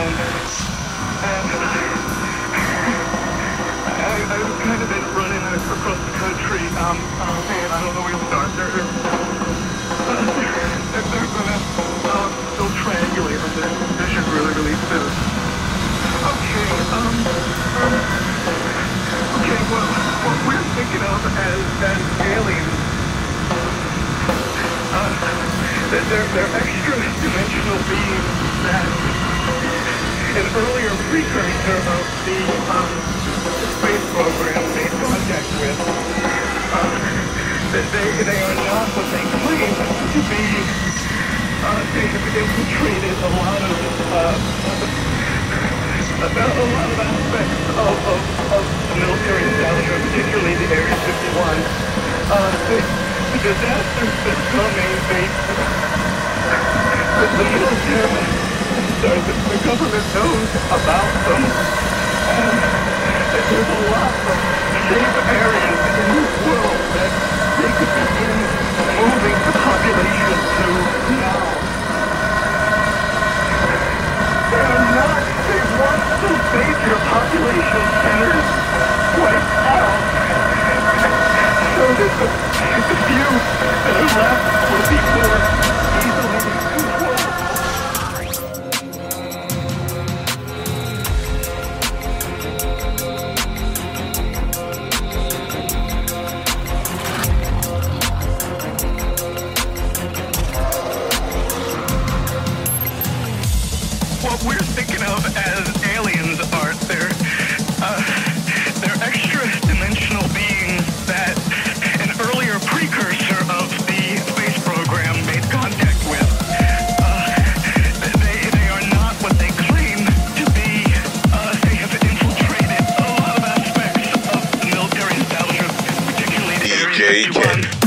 I've kind of been running across the country. Man, I don't know where to start. They're gonna still triangulate on this vision really soon. Okay, what we're thinking of as aliens, they're extra-dimensional beings that an earlier precursor of the space program made contact with. They are not what they claim to be. They have infiltrated a lot of aspects of the military establishment, particularly the Area 51. The disasters that coming, the military, the government knows about them, and there's a lot of safe areas in this world that they could begin moving the population to now. They want some major population centers wiped out, so that the few that are left will be more easily controlled. What we're thinking of as aliens are they're extra-dimensional beings that an earlier precursor of the space program made contact with. They are not what they claim to be. They have infiltrated a lot of aspects of the military establishment, particularly the Area 51.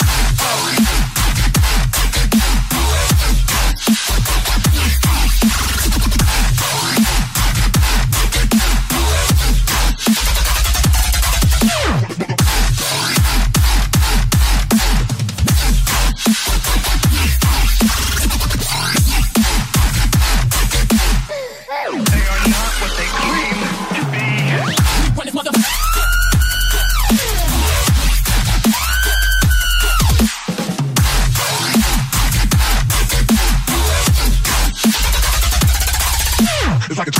It's like a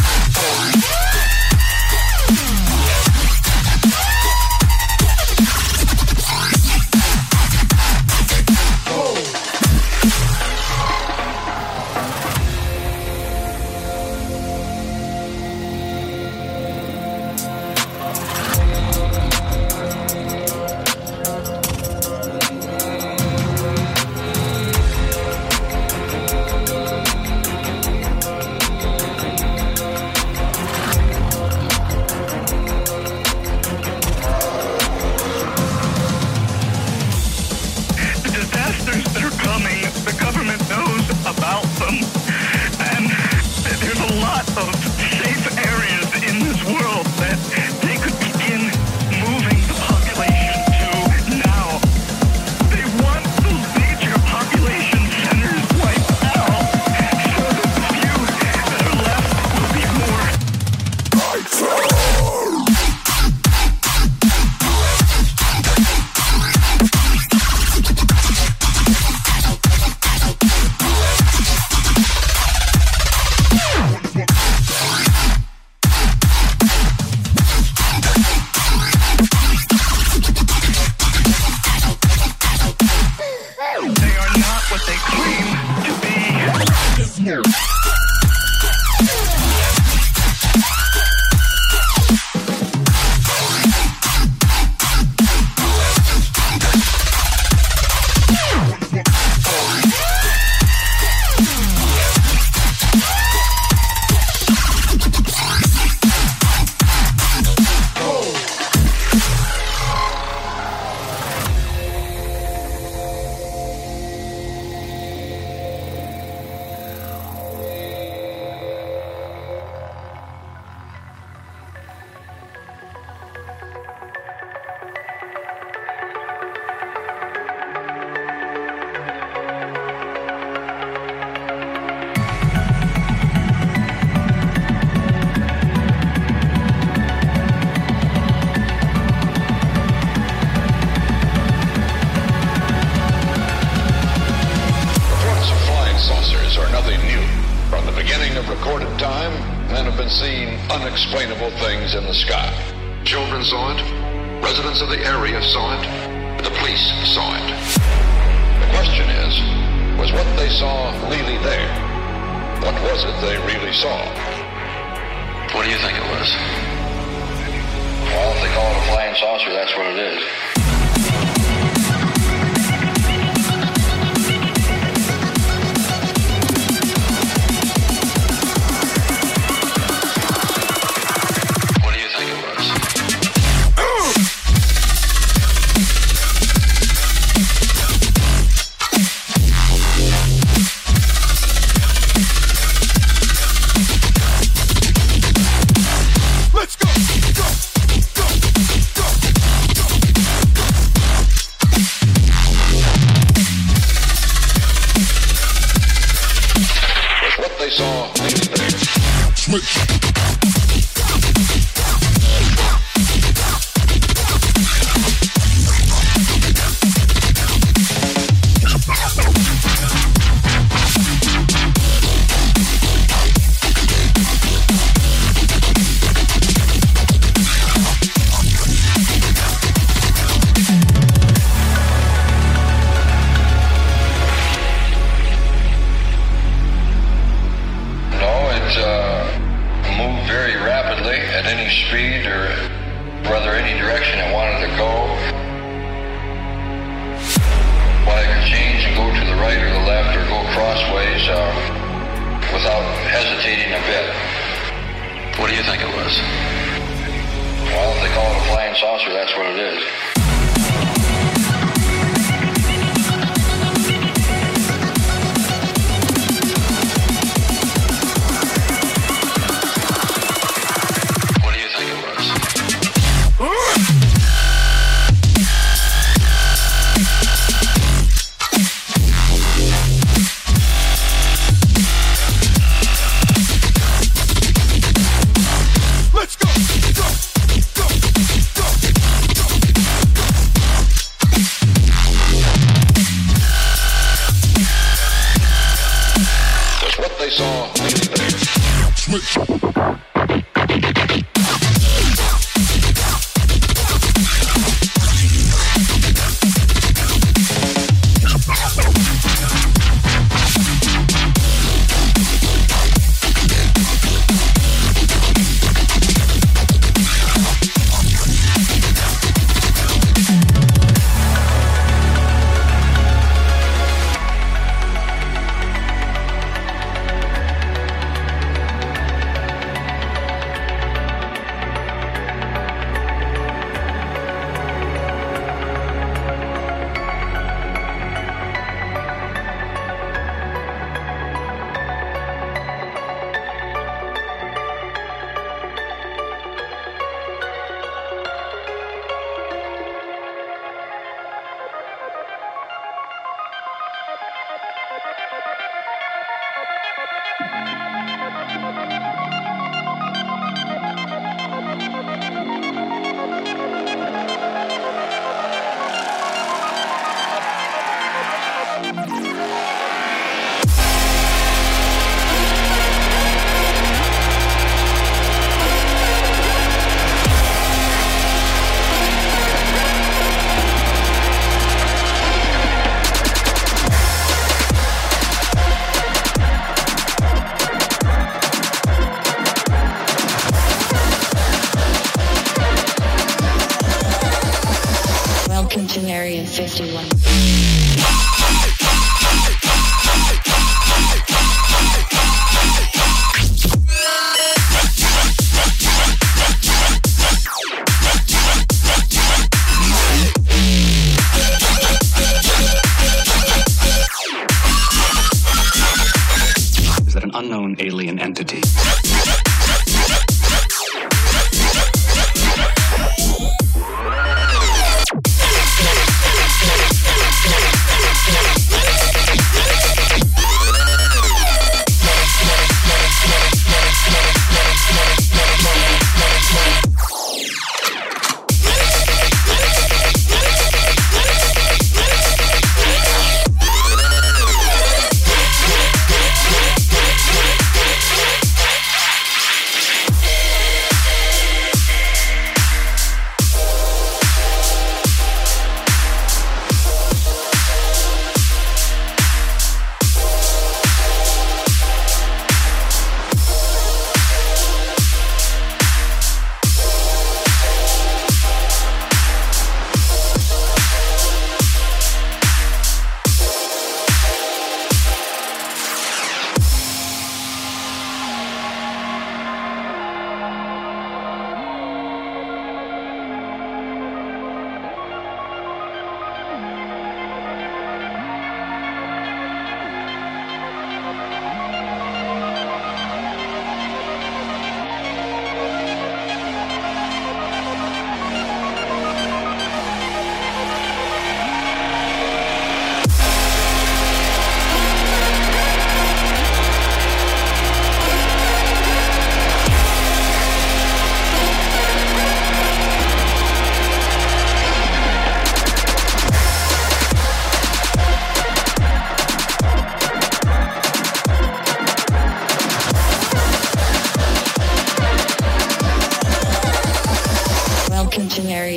have been seeing unexplainable things in the sky. Children saw it. Residents of the area saw it. The police saw it. The question is, was what they saw really there? What was it they really saw? What do you think it was? Well, if they call it a flying saucer, that's what it is. Area 51. Is that an unknown alien entity?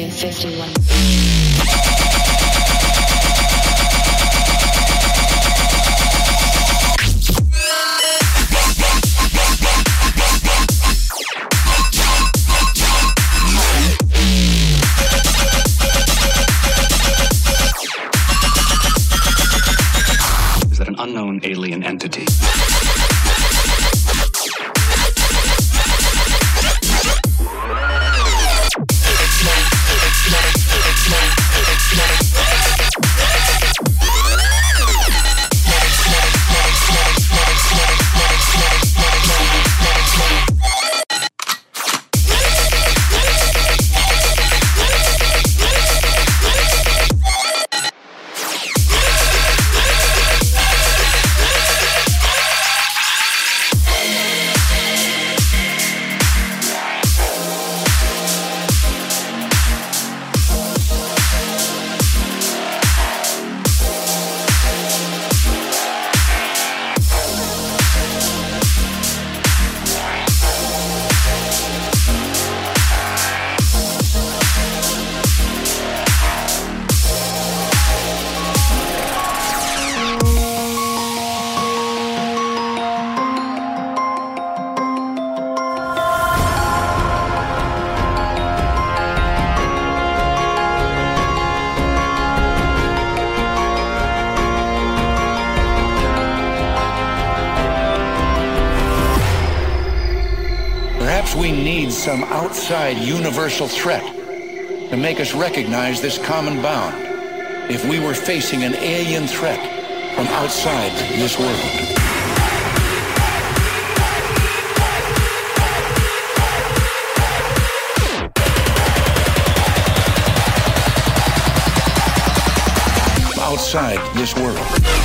Area 51. Is that an unknown alien entity? We need some outside universal threat to make us recognize this common bound if we were facing an alien threat from outside this world. Outside this world.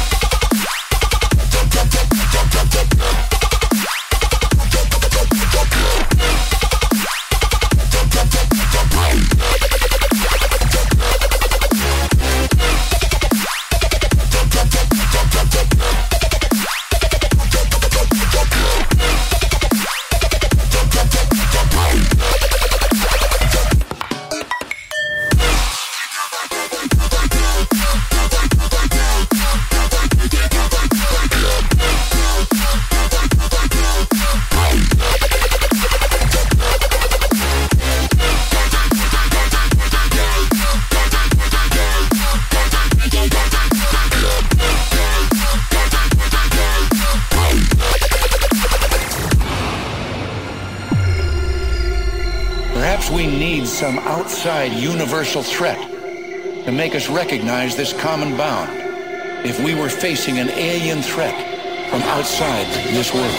We need some outside universal threat to make us recognize this common bound if we were facing an alien threat from outside this world.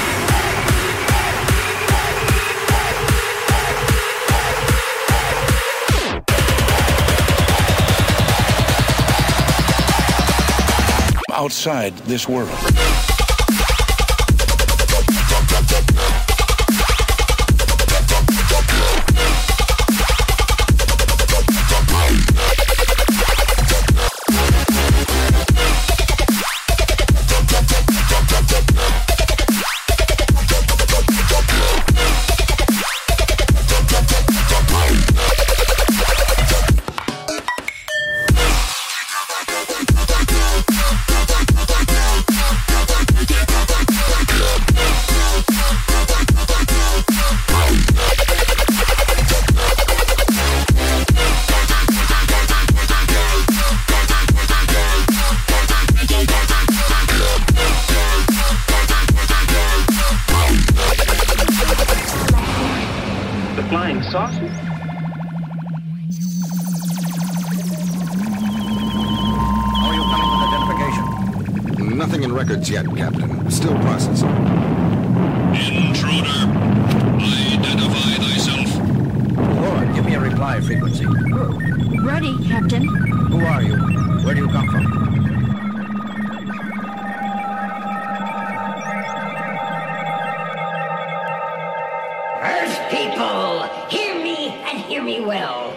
Outside this world. Nothing in records yet, Captain. Still processing. Intruder, identify thyself. Lord, give me a reply frequency. Ready, Captain. Who are you? Where do you come from? Earth people, hear me and hear me well.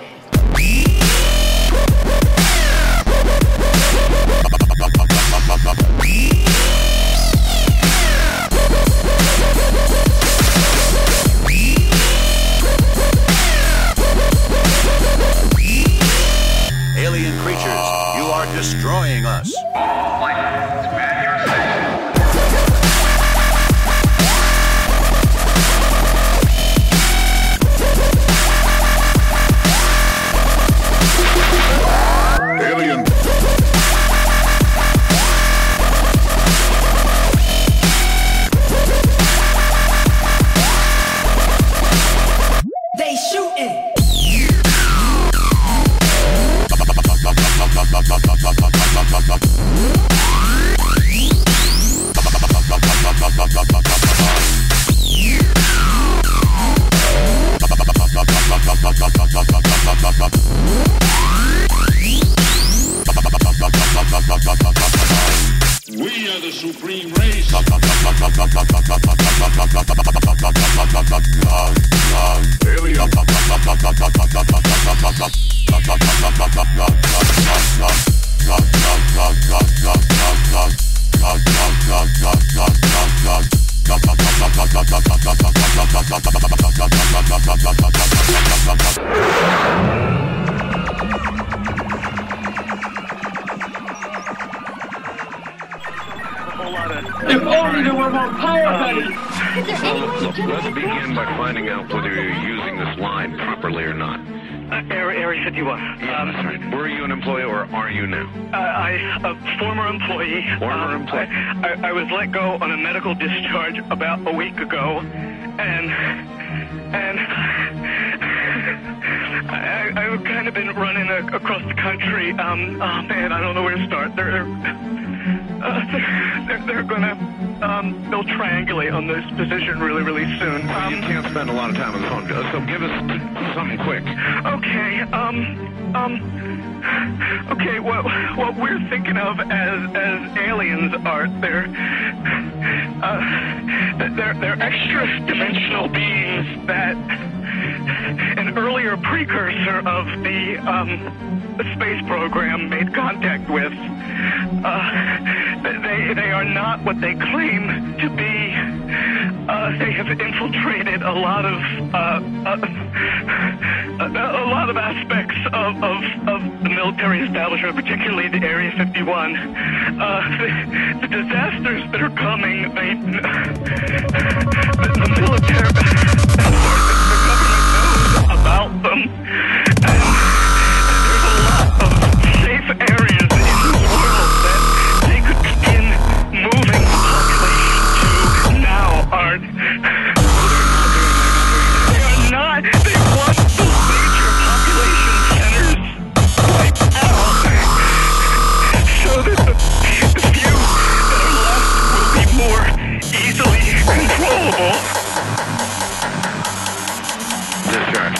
If only there were more power, buddy! Let's begin by finding out whether you're using this line properly or not. Area 51. Yeah, that's right. Were you an employee or are you now? A former employee. Former employee. I was let go on a medical discharge about a week ago, and I've kind of been running across the country. Oh man, I don't know where to start. They're gonna they'll triangulate on this position really soon. You can't spend a lot of time on the phone, so give us something quick. Okay. Okay. What we're thinking of as aliens are they're extra-dimensional beings that an earlier precursor of the space program made contact with. They are not what they claim to be. They have infiltrated a lot of aspects of the military establishment, particularly the Area 51. The disasters that are coming, the military, the government knows about them. And there's a lot of safe areas in this world that they could begin moving the population to now, Art. They are not. They want those major population centers wiped out so that the few that are left will be more easily controllable. Discharge.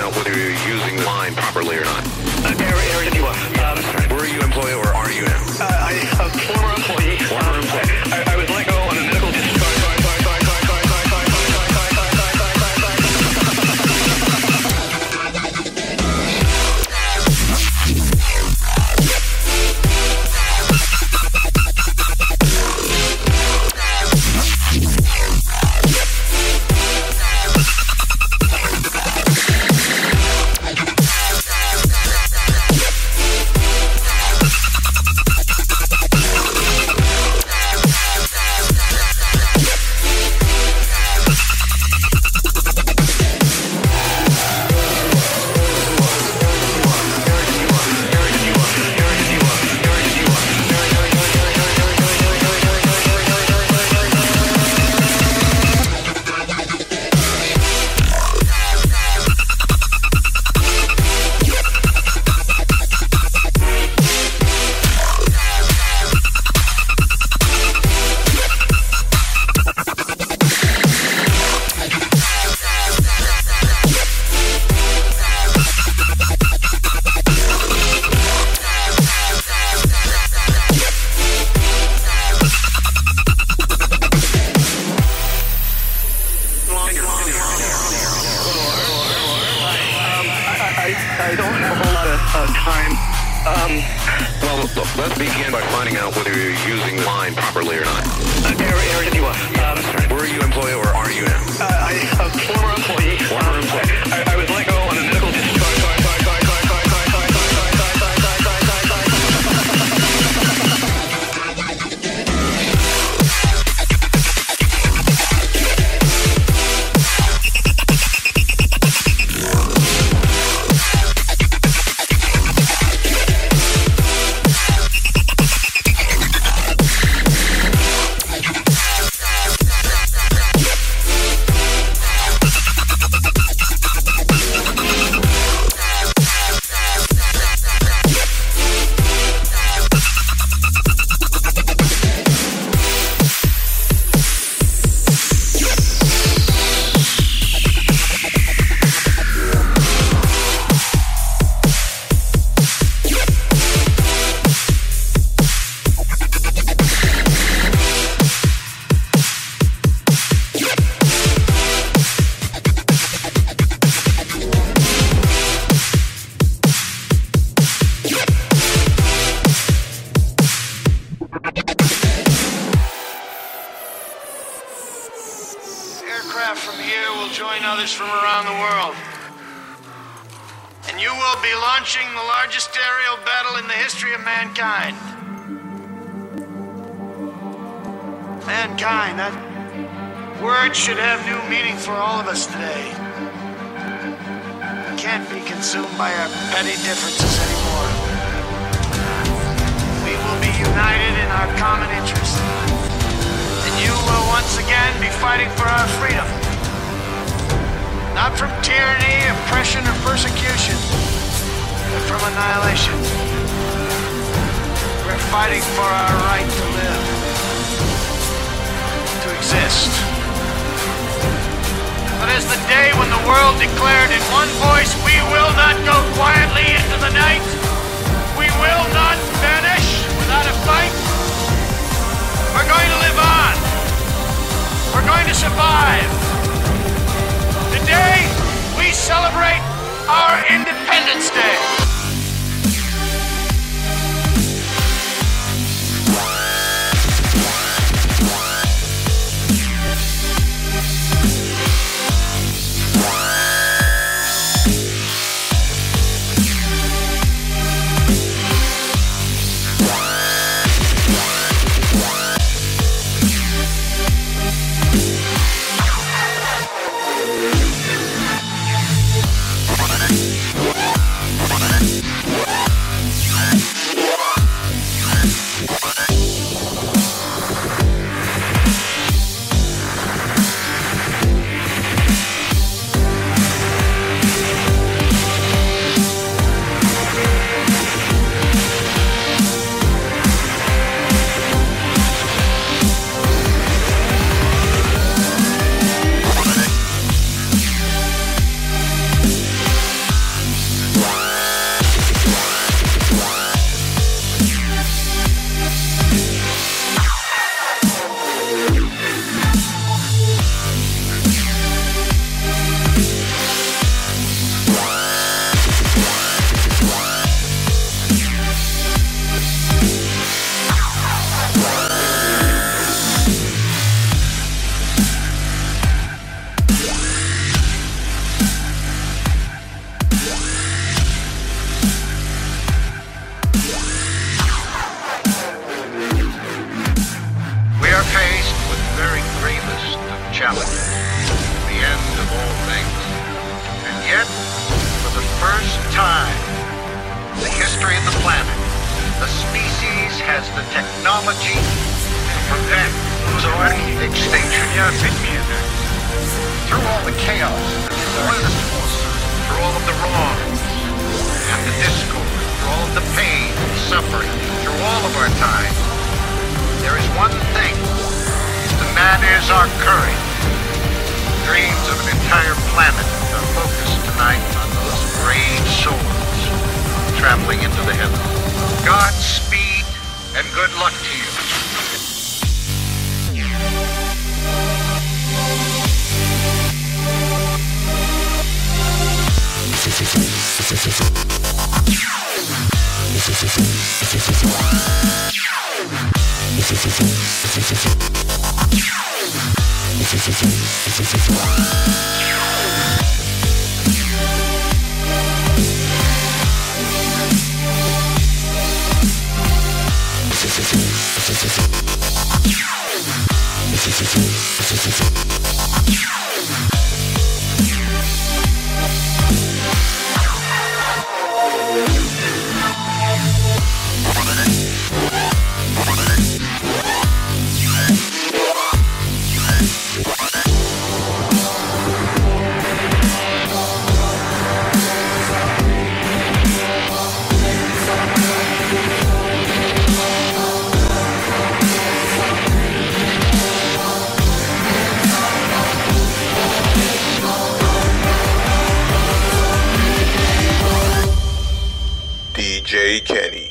out whether you're using the line properly or not. Area 2. Were you employee or are you now? Former employee. I was let go on a medical discharge. I don't have a whole lot of time. Well, look, let's begin by finding out whether you're using the line properly or not. Area 2. Were you employee or are you now? Former employee. I was let go on a medical discharge. From here will join others from around the world. And you will be launching the largest aerial battle in the history of mankind. Mankind, that word should have new meaning for all of us today. We can't be consumed by our petty differences anymore. We will be united in our common interest. And you will once again be fighting for our freedom. Not from tyranny, oppression, or persecution, but from annihilation. We're fighting for our right to live, to exist. But as the day when the world declared in one voice, we will not go quietly into the night, we will not vanish without a fight, we're going to live on. We're going to survive. Today, we celebrate our Independence Day. reality, the end of all things. And yet, for the first time in the history of the planet, the species has the technology to prevent extinction. Through all the chaos, through all of the wrong and the discord, through all of the pain and suffering, through all of our time, there is one thing, and that is our courage. Dreams of an entire planet are focused tonight on those brave souls traveling into the heavens. Godspeed and good luck to you. DJ Kenny.